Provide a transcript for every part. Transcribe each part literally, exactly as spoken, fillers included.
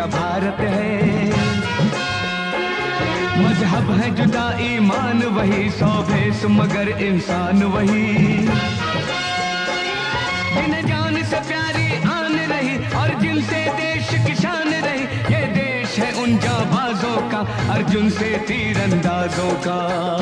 भारत है। मजहब है जुदा ईमान वही, सौ भेष मगर इंसान वही। जिन्हें जान से प्यारी आन रही और जिनसे देश की शान रही, ये देश है उन जाबाजों का, अर्जुन से तीरंदाजों का।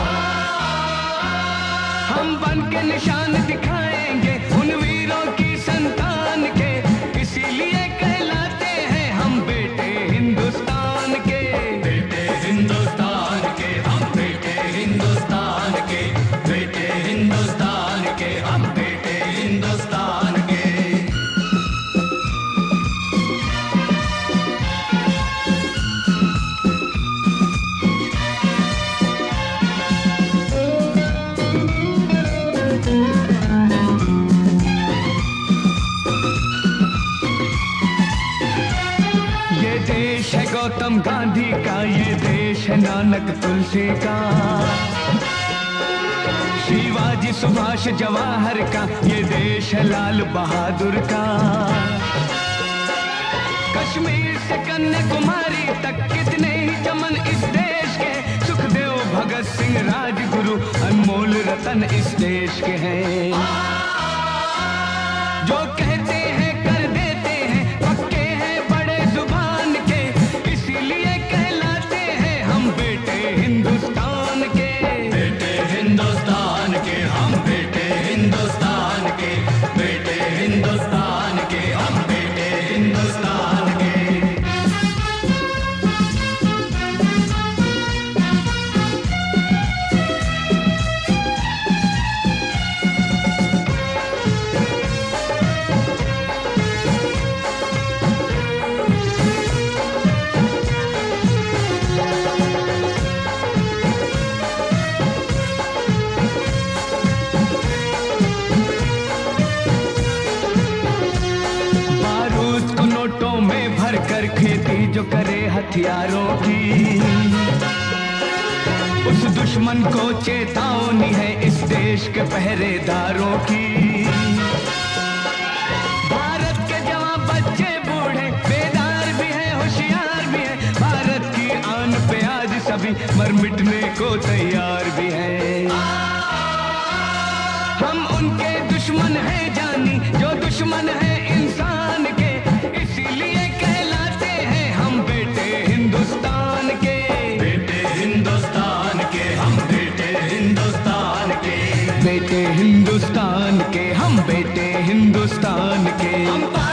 हम बन के निशान दिखाएंगे उन वीरों की संतान के, इसीलिए कहलाते हैं हम बेटे हिंदुस्तान के। बेटे हिंदुस्तान के हम, बेटे हिंदुस्तान के, बेटे हिंदुस्तान के हम, बेटे हिंदुस्तान के। गौतम गांधी का ये देश है नानक तुलसी का, शिवाजी सुभाष जवाहर का ये देश है लाल बहादुर का। कश्मीर से कन्याकुमारी तक कितने ही चमन इस देश के, सुखदेव भगत सिंह राजगुरु अनमोल रतन इस देश के हैं। जो कहते हैं कर देते हैं, पक्के हैं बड़े जुबान के, इसीलिए कहलाते हैं हम बेटे हिंदुस्तान के। बेटे हिंदुस्तान के हम, बेटे हिंदुस्तान के, बेटे हिंदुस्तान के हम, बेटे हिंदुस्तान के। कर खेती जो करे हथियारों की, उस दुश्मन को चेतावनी है इस देश के पहरेदारों की। भारत के जवान बच्चे बूढ़े बेदार भी हैं, होशियार भी हैं, भारत की आन पे आज सभी मर मिटने को तैयार भी हैं। हम उनके दुश्मन हैं जानी जो दुश्मन है इंसान के, इसीलिए कहलाते हैं हम बेटे हिंदुस्तान के। बेटे हिंदुस्तान के हम, बेटे हिंदुस्तान के, बेटे हिंदुस्तान के हम, बेटे हिंदुस्तान के हम।